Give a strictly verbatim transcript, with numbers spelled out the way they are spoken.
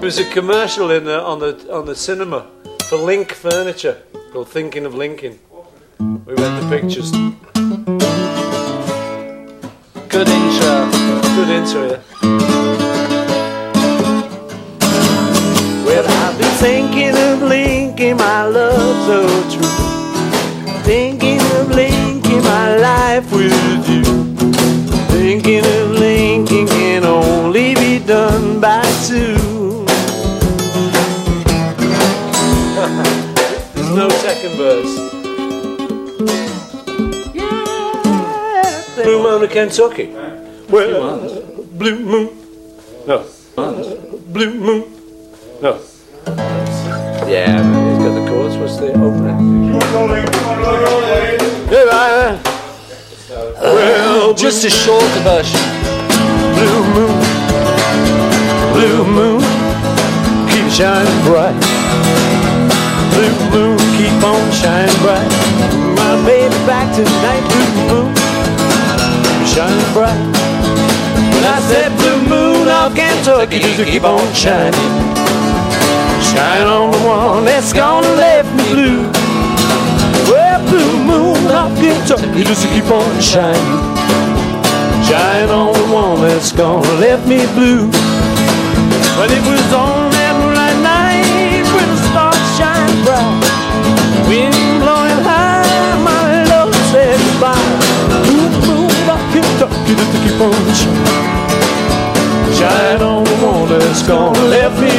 was a commercial in the, on the on the cinema for Link Furniture called Thinking of Lincoln. We went to pictures. Good intro. Good intro, yeah. Well, I've been thinking of Lincoln, my love so true. Thinking of Lincoln, my life with you. Thinking of Lincoln can only be done by two. There's no second verse. Blue Moon of Kentucky. Well, Blue Moon. No. Blue Moon. No. Yeah, man, he's got the chords. What's the opening? Yeah, right. Well, Just a shorter version. Blue moon, blue moon, keep shining bright. Blue moon, keep on shining bright. My baby back tonight. Blue moon, shining bright. When I said blue moon of Kentucky, just keep on shining. Shine on the one that's gonna left me blue. Well, blue moon of Kentucky, just keep on shining. Shine on the one that's gonna left me blue. Well, it was on that moonlight night when the stars shine bright. Wind blowing high, my love said goodbye. Blue moon of Kentucky, just keep on shining. Shine on the one that's gonna left me